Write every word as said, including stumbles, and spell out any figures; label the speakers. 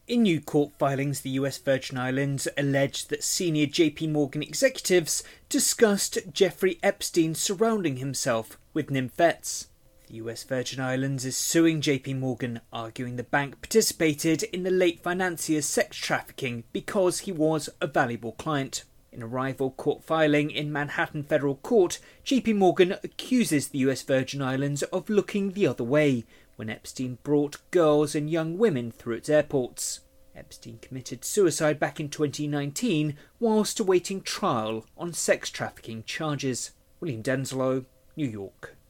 Speaker 1: In new court filings, the U S Virgin Islands alleged that senior J P Morgan executives discussed Jeffrey Epstein surrounding himself with nymphets. The U S Virgin Islands is suing J P Morgan, arguing the bank participated in the late financier's sex trafficking because he was a valuable client. In a rival court filing in Manhattan Federal Court, J P Morgan accuses the U S Virgin Islands of looking the other way when Epstein brought girls and young women through its airports. Epstein committed suicide back in twenty nineteen whilst awaiting trial on sex trafficking charges. William Denslow, New York.